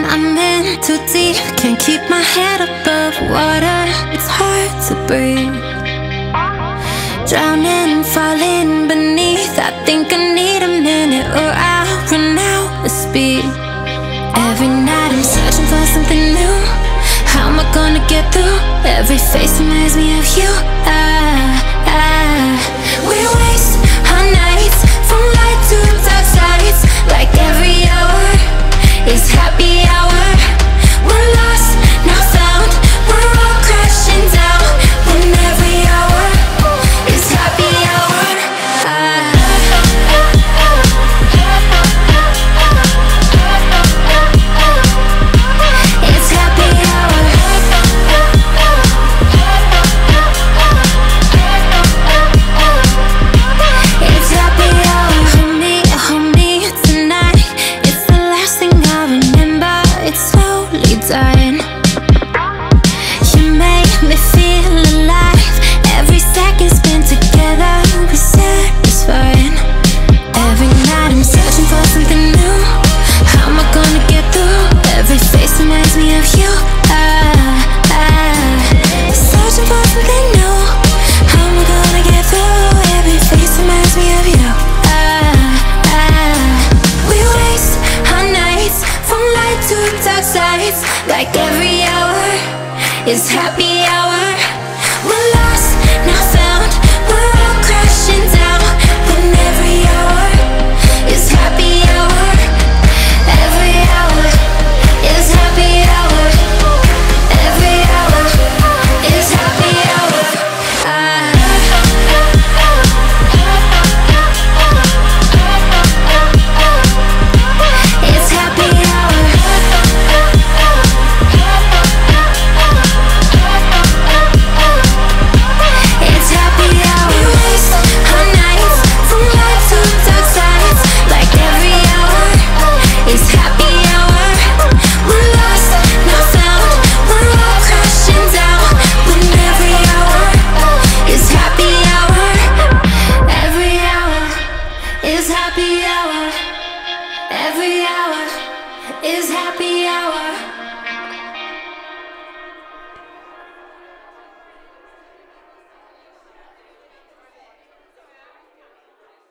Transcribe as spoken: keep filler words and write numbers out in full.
I'm in too deep, can't keep my head above water. It's hard to breathe, drowning, falling beneath. I think I need a minute or I'll run out of speed. Every night I'm searching for something new. How am I gonna get through? Every face reminds me of you. Ah, ah. We waste our nights from light to dark sides. Like every hour is happy hour. We're lost, now found. We're all crashing down. When every hour is happy hour. Ah. It's happy hour. It's happy hour. Hold me, hold me tonight. It's the last thing I remember. It's slowly dying. You make me feel alive. Every second spent together was satisfying. Every night I'm searching for something new. How am I gonna get through? Every face reminds me of you. Ah, ah. Searching for something new. How am I gonna get through? Every face reminds me of you. Ah, ah. We waste our nights from light to dark sides. Like every hour is happy hour. We're lost, now found. We're all crashing down. When every hour is happy hour. Every hour is happy hour. Every hour is happy hour. Ah. It's happy hour. It's happy hour. We waste our nights from light to dark sides. Like every hour is happy hour. We're lost, now found. We're all crashing down. When every hour is happy hour. Every hour is happy hour. Every hour is happy hour.